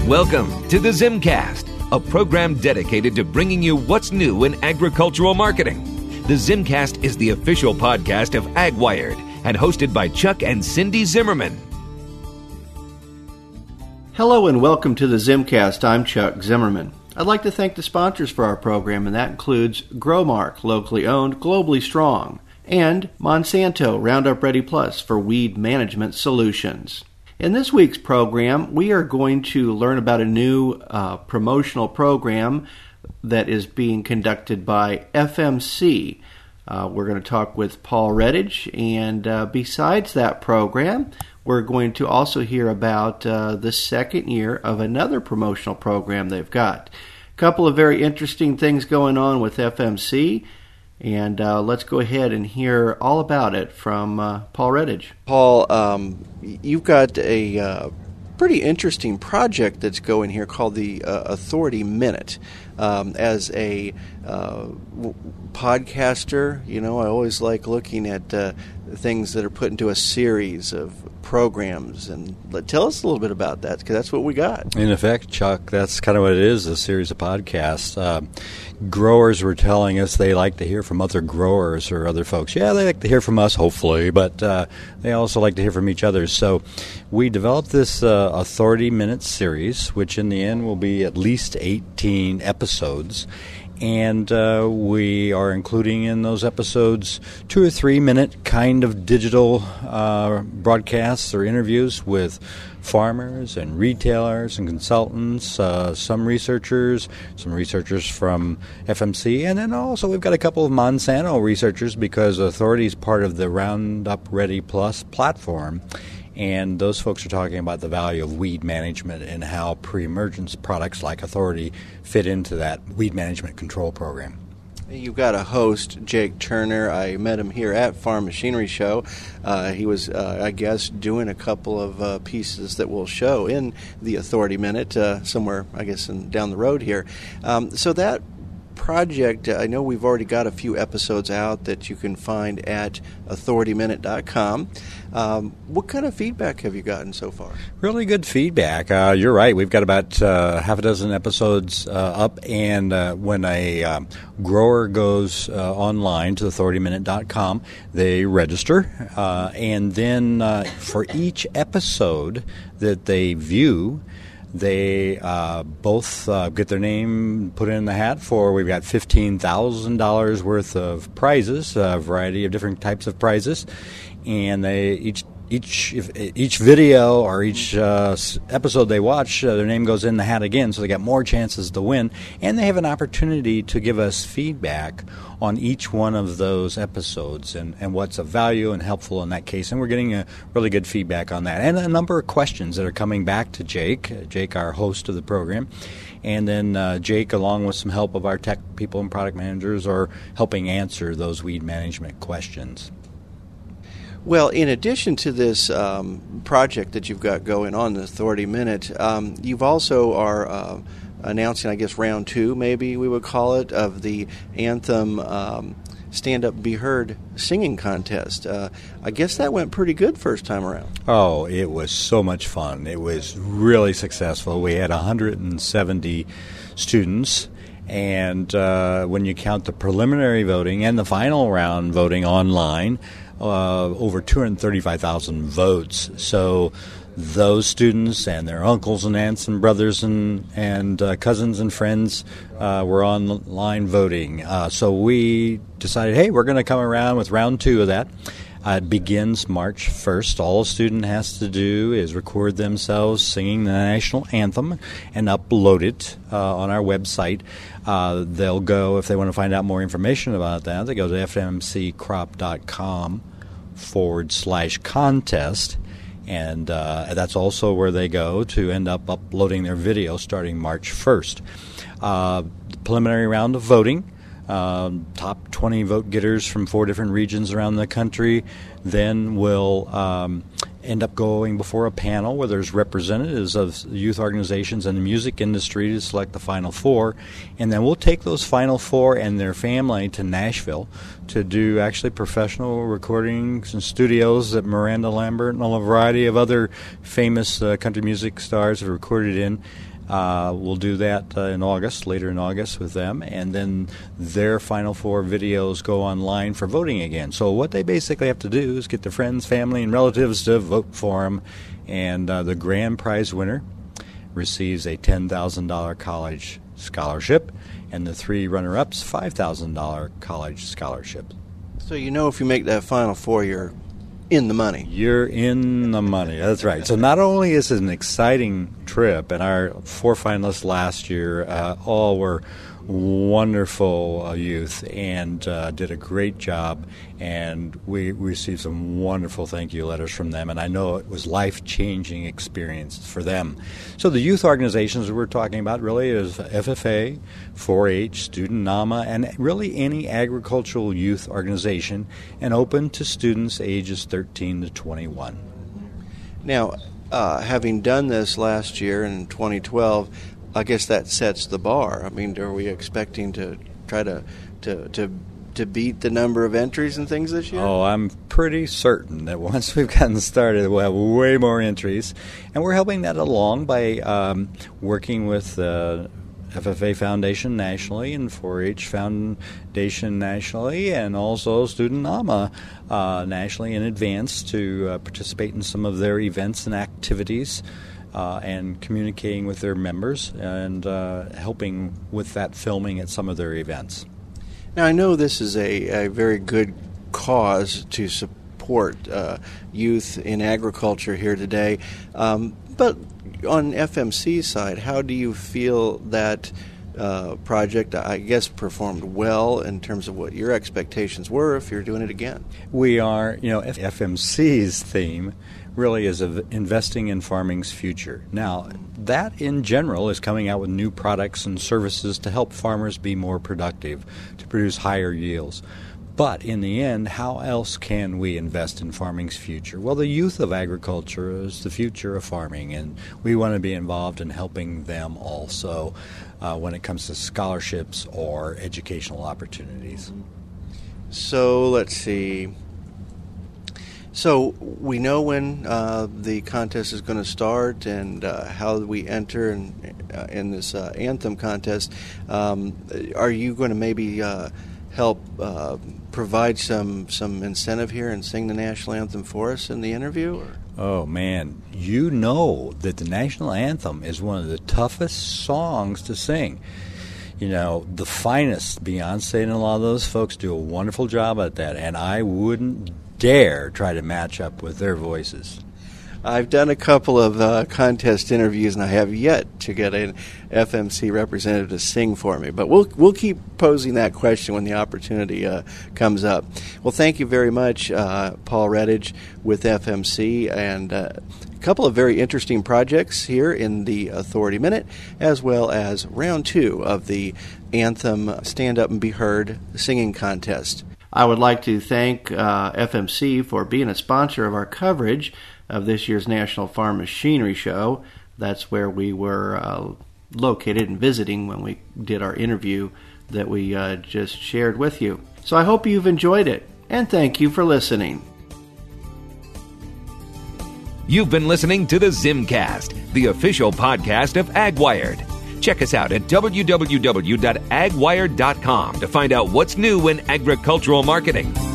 Welcome to the Zimcast, a program dedicated to bringing you what's new in agricultural marketing. The Zimcast is the official podcast of AgWired and hosted by Chuck and Cindy Zimmerman. Hello and welcome to the Zimcast. I'm Chuck Zimmerman. I'd like to thank the sponsors for our program, and that includes Growmark, locally owned, globally strong, and Monsanto Roundup Ready Plus for weed management solutions. In this week's program, we are going to learn about a new promotional program that is being conducted by FMC. We're going to talk with Paul Redditch, and besides that program, we're going to also hear about the second year of another promotional program they've got. A couple of very interesting things going on with FMC, and let's go ahead and hear all about it from Paul Redditch. Paul, you've got a pretty interesting project that's going here called the Authority Minute. As a podcaster, you know, I always like looking at things that are put into a series of programs. And tell us a little bit about that, because that's what we got. In effect, Chuck, that's kind of what it is, a series of podcasts. Growers were telling us they like to hear from other growers or other folks. Yeah, they like to hear from us, hopefully, but they also like to hear from each other. So we developed this Authority Minute series, which in the end will be at least 18 episodes. And we are including in those episodes 2 or 3 minute kind of digital broadcasts or interviews with farmers and retailers and consultants, some researchers from FMC, and then also we've got a couple of Monsanto researchers because Authority is part of the Roundup Ready Plus platform. And those folks are talking about the value of weed management and how pre-emergence products like Authority fit into that weed management control program. You've got a host, Jake Turner. I met him here at Farm Machinery Show. He was, I guess, doing a couple of pieces that we'll show in the Authority Minute somewhere, I guess, down the road here. So that project, I know we've already got a few episodes out that you can find at authorityminute.com. What kind of feedback have you gotten so far? Really good feedback. You're right. We've got about half a dozen episodes up, and when a grower goes online to authorityminute.com, they register, and then for each episode that they view, they both get their name put in the hat for. We've got $15,000 worth of prizes, a variety of different types of prizes, and they each video or each episode they watch, their name goes in the hat again, so they got more chances to win, and they have an opportunity to give us feedback on each one of those episodes and what's of value and helpful in that case. And we're getting a really good feedback on that. And a number of questions that are coming back to Jake, our host of the program. And then Jake, along with some help of our tech people and product managers, are helping answer those weed management questions. Well, in addition to this project that you've got going on, the Authority Minute, you've also are announcing, I guess, round 2, maybe we would call it, of the Anthem Stand Up Be Heard singing contest. I guess that went pretty good first time around. Oh, it was so much fun. It was really successful. We had 170 students. And when you count the preliminary voting and the final round voting online, over 235,000 votes. So those students and their uncles and aunts and brothers and cousins and friends were online voting. So we decided, hey, we're going to come around with round 2 of that. It begins March 1st. All a student has to do is record themselves singing the national anthem and upload it on our website. They'll go, if they want to find out more information about that, they go to fmccrop.com/contest. And that's also where they go to end up uploading their video starting March 1st. Preliminary round of voting. Top 20 vote getters from 4 different regions around the country then will end up going before a panel where there's representatives of youth organizations and the music industry to select the final 4. And then we'll take those final 4 and their family to Nashville to do actually professional recordings and studios that Miranda Lambert and a variety of other famous country music stars have recorded in. We'll do that later in August with them, and then their Final Four videos go online for voting again. So what they basically have to do is get their friends, family, and relatives to vote for them, and the grand prize winner receives a $10,000 college scholarship, and the 3 runner-ups $5,000 college scholarship. So if you make that Final Four, you're in the money. You're in the money. That's right. So not only is it an exciting trip, and our 4 finalists last year all were wonderful youth and did a great job, and we received some wonderful thank you letters from them, and I know it was life-changing experience for them. So the youth organizations we're talking about really is FFA, 4-H, Student NAMA, and really any agricultural youth organization, and open to students ages 13 to 21. Now, having done this last year in 2012, I guess that sets the bar. I mean, are we expecting to try to beat the number of entries and things this year? Oh, I'm pretty certain that once we've gotten started, we'll have way more entries. And we're helping that along by working with FFA Foundation nationally and 4-H Foundation nationally, and also Student NAMA nationally in advance to participate in some of their events and activities. And communicating with their members and helping with that filming at some of their events. Now, I know this is a very good cause to support youth in agriculture here today, but on FMC's side, how do you feel that project, I guess, performed well in terms of what your expectations were if you're doing it again? We are, FMC's theme really is of investing in farming's future. Now, that in general is coming out with new products and services to help farmers be more productive, to produce higher yields. But in the end, how else can we invest in farming's future? Well, the youth of agriculture is the future of farming, and we want to be involved in helping them also when it comes to scholarships or educational opportunities. So let's see. So we know when the contest is going to start and how we enter in this anthem contest. Are you going to maybe help provide some incentive here and sing the national anthem for us in the interview? Or? Oh, man. You know that the national anthem is one of the toughest songs to sing. The finest, Beyonce and a lot of those folks do a wonderful job at that, and I wouldn't dare try to match up with their voices. I've done a couple of contest interviews, and I have yet to get an FMC representative to sing for me. But we'll keep posing that question when the opportunity comes up. Well, thank you very much, Paul Redditch with FMC, and a couple of very interesting projects here in the Authority Minute, as well as round 2 of the Anthem Stand Up and Be Heard singing contest. I would like to thank FMC for being a sponsor of our coverage of this year's National Farm Machinery Show. That's where we were located and visiting when we did our interview that we just shared with you. So I hope you've enjoyed it, and thank you for listening. You've been listening to the Zimcast, the official podcast of AgWired. Check us out at www.agwired.com to find out what's new in agricultural marketing.